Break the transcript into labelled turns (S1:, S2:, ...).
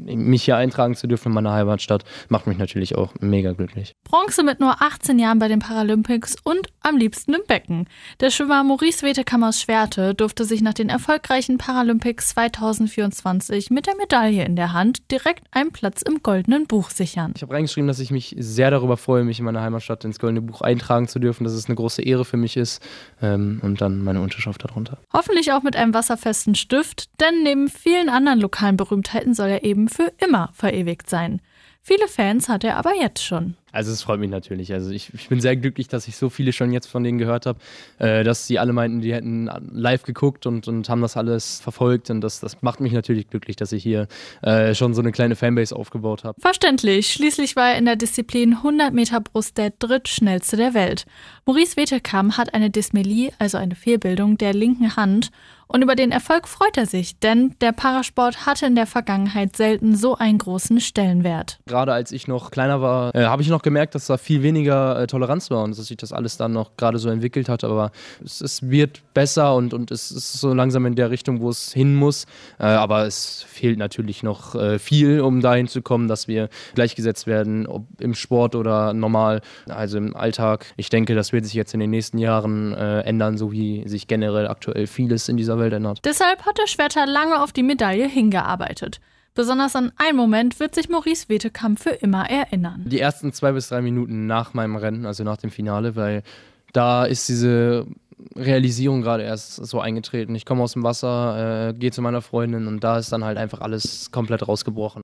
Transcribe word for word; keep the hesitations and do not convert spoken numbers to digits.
S1: mich hier eintragen zu dürfen in meiner Heimatstadt, macht mich natürlich auch mega glücklich.
S2: Bronze mit nur achtzehn Jahren bei den Paralympics und am liebsten im Becken. Der Schwimmer Maurice Wetekam aus Schwerte durfte sich nach den erfolgreichen Paralympics zwanzig vierundzwanzig mit der Medaille in der Hand direkt einen Platz im Goldenen Buch sichern.
S1: Ich habe reingeschrieben, dass ich mich sehr darüber freue, mich in meiner Heimatstadt ins Goldene Buch eintragen zu dürfen, dass es eine große Ehre für mich ist, ähm, und dann meine Unterschrift darunter.
S2: Hoffentlich auch mit einem wasserfesten Stift, denn neben vielen anderen lokalen Berühmtheiten soll er eben für immer verewigt sein. Viele Fans hat er aber jetzt schon.
S1: Also es freut mich natürlich. Also ich, ich bin sehr glücklich, dass ich so viele schon jetzt von denen gehört habe, äh, dass sie alle meinten, die hätten live geguckt und, und haben das alles verfolgt. Und das, das macht mich natürlich glücklich, dass ich hier äh, schon so eine kleine Fanbase aufgebaut habe.
S2: Verständlich. Schließlich war er in der Disziplin hundert Meter Brust der drittschnellste der Welt. Maurice Wetekam hat eine Dysmelie, also eine Fehlbildung der linken Hand. Und über den Erfolg freut er sich, denn der Parasport hatte in der Vergangenheit selten so einen großen Stellenwert.
S1: Gerade als ich noch kleiner war, äh, habe ich noch gemerkt, dass da viel weniger äh, Toleranz war und dass sich das alles dann noch gerade so entwickelt hat. Aber es, es wird besser und, und es ist so langsam in der Richtung, wo es hin muss. Äh, aber es fehlt natürlich noch äh, viel, um dahin zu kommen, dass wir gleichgesetzt werden, ob im Sport oder normal, also im Alltag. Ich denke, das wird sich jetzt in den nächsten Jahren äh, ändern, so wie sich generell aktuell vieles in dieser Welt ändert.
S2: Deshalb hat der Schwerter lange auf die Medaille hingearbeitet. Besonders an einen Moment wird sich Maurice Wetekam für immer erinnern.
S1: Die ersten zwei bis drei Minuten nach meinem Rennen, also nach dem Finale, weil da ist diese Realisierung gerade erst so eingetreten. Ich komme aus dem Wasser, äh, gehe zu meiner Freundin und da ist dann halt einfach alles komplett rausgebrochen.